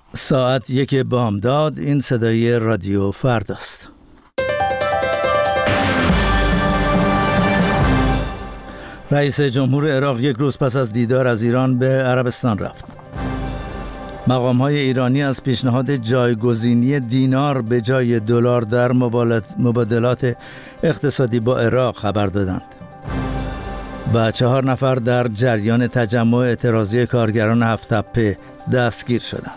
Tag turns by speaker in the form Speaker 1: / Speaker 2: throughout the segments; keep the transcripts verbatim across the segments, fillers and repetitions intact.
Speaker 1: ساعت یک بامداد. این صدای رادیو فرداست. رئیس جمهور عراق یک روز پس از دیدار از ایران به عربستان رفت. مقام‌های ایرانی از پیشنهاد جایگزینی دینار به جای دلار در مبادلات اقتصادی با عراق خبر دادند. و چهار نفر در جریان تجمع اعتراضی کارگران هفت تپه دستگیر شدند.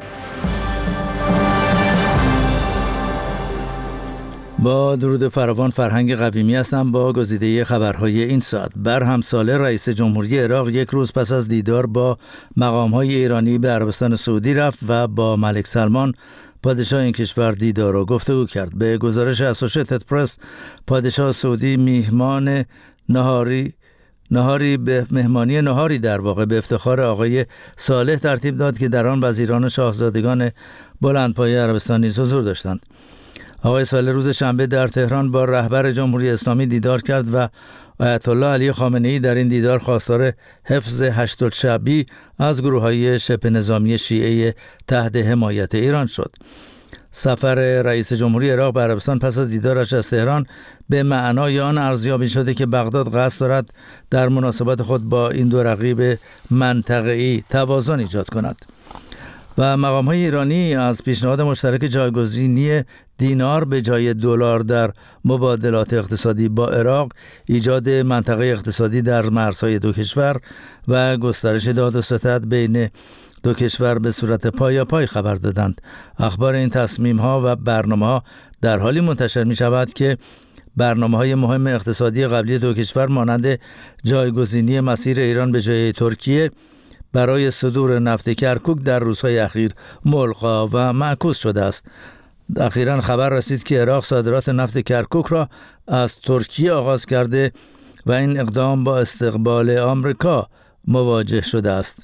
Speaker 1: با درود فراوان، فرهنگ قویمی هستم با گزیده خبرهای این ساعت. بر همساله رئیس جمهوری عراق یک روز پس از دیدار با مقام‌های ایرانی به عربستان سعودی رفت و با ملک سلمان پادشاه این کشور دیدار و گفتگو کرد. به گزارش اسوشیتد پرس، پادشاه سعودی میهمان نهاری نهاری به مهمانی نهاری در واقع به افتخار آقای صالح ترتیب داد که در آن وزیران و شاهزادگان بلندپایه عربستان نیز حضور داشتند. آقای صالح روز شنبه در تهران با رهبر جمهوری اسلامی دیدار کرد و آیت الله علی خامنه‌ای در این دیدار خواستار حفظ هشت‌الشعبی از گروه‌های شبه نظامی شیعه تحت حمایت ایران شد. سفر رئیس جمهوری عراق به عربستان پس از دیدارش از تهران به معنای آن ارزیابی شده که بغداد قصد دارد در مناسبات خود با این دو رقیب منطقه‌ای توازن ایجاد کند. و مقام‌های ایرانی از پیشنهاد مشترک جایگزینی دینار به جای دلار در مبادلات اقتصادی با عراق، ایجاد منطقه اقتصادی در مرزهای دو کشور و گسترش داد و ستد بین دو کشور به صورت پایاپای خبر دادند. اخبار این تصمیم‌ها و برنامه‌ها در حالی منتشر می‌شود که برنامه‌های مهم اقتصادی قبلی دو کشور مانند جایگزینی مسیر ایران به جای ترکیه برای صدور نفت کرکوک در روزهای اخیر ملغا و معکوس شده است. اخیراً خبر رسید که عراق صادرات نفت کرکوک را از ترکیه آغاز کرده و این اقدام با استقبال آمریکا مواجه شده است.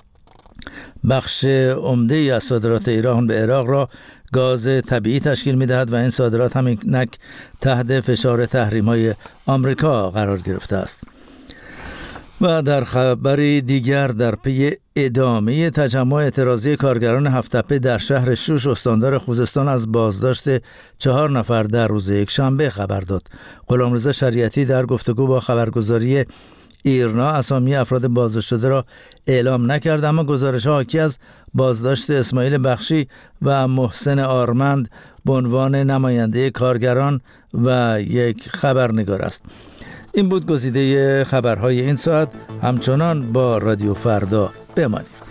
Speaker 1: بخش عمده‌ای از صادرات ایران به عراق را گاز طبیعی تشکیل می‌دهد و این صادرات همینک تحت فشار تحریم‌های آمریکا قرار گرفته است. و در خبری دیگر، در پی ادامه تجمع اعتراضی کارگران هفت تپه در شهر شوش، استاندار خوزستان از بازداشت چهار نفر در روز یکشنبه خبر داد. غلامرضا شریعتی در گفتگو با خبرگزاری ایرنا اسامی افراد بازداشت شده را اعلام نکرد، اما گزارش‌ها حاکی از بازداشت اسماعیل بخشی و محسن آرمند به عنوان نماینده کارگران و یک خبرنگار است. این بود گزیده خبرهای این ساعت. همچنان با رادیو فردا بمانید.